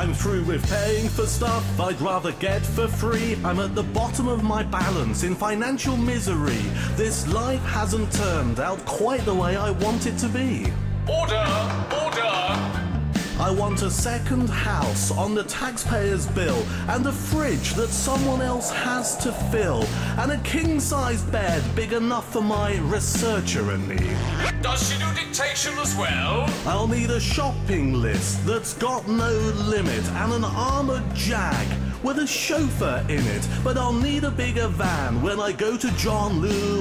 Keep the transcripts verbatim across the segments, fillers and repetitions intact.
I'm through with paying for stuff I'd rather get for free. I'm at the bottom of my balance in financial misery. This life hasn't turned out quite the way I want it to be. Order! Order! I want a second house on the taxpayer's bill, and a fridge that someone else has to fill, and a king-sized bed big enough for my researcher and me. Does she do dictation as well? I'll need a shopping list that's got no limit, and an armoured Jag with a chauffeur in it. But I'll need a bigger van when I go to John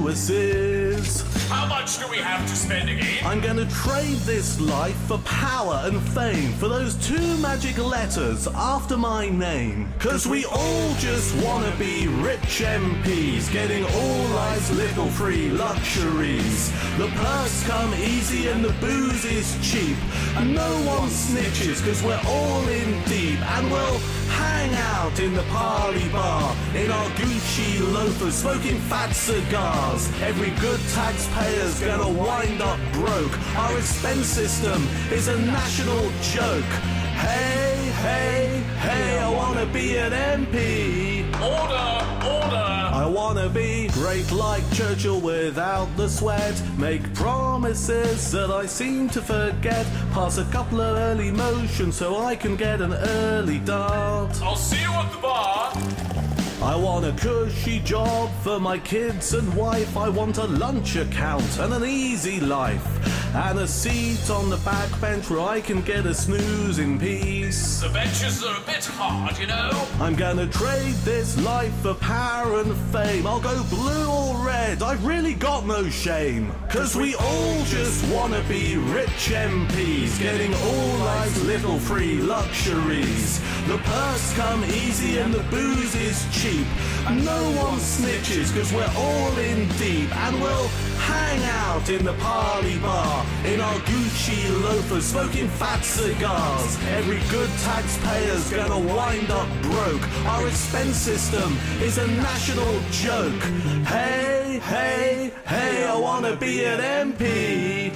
Lewis's. How much do we have to spend again? I'm gonna trade this life for power and fame, for those two magic letters after my name. Cause we all just wanna be rich M Ps, getting all life's little free luxuries. The perks come easy and the booze is cheap, and no one snitches cause we're all in deep. And we'll hang out in the party bar in our Gucci loafers, smoking fat cigars. Every good taxpayer's gonna wind up broke. Our expense system is a national joke. Hey, hey, hey, I wanna be an M P. Order! Order! I wanna be great like Churchill without the sweat. Make promises that I seem to forget. Pass a couple of early motions so I can get an early dart. I'll see you at the bar! I want a cushy job for my kids and wife. I want a lunch account and an easy life, and a seat on the back bench where I can get a snooze in peace. The benches are a bit hard, you know. I'm gonna trade this life for power and fame. I'll go blue or red, I've really got no shame. Cause we all just wanna be rich M Ps, getting all life's little free luxuries. The perks come easy and the booze is cheap. No one snitches cause we're all in deep. And we'll hang out in the party bar in our Gucci loafers, smoking fat cigars. Every good taxpayer's gonna wind up broke. Our expense system is a national joke. Hey, hey, hey, I wanna be an M P.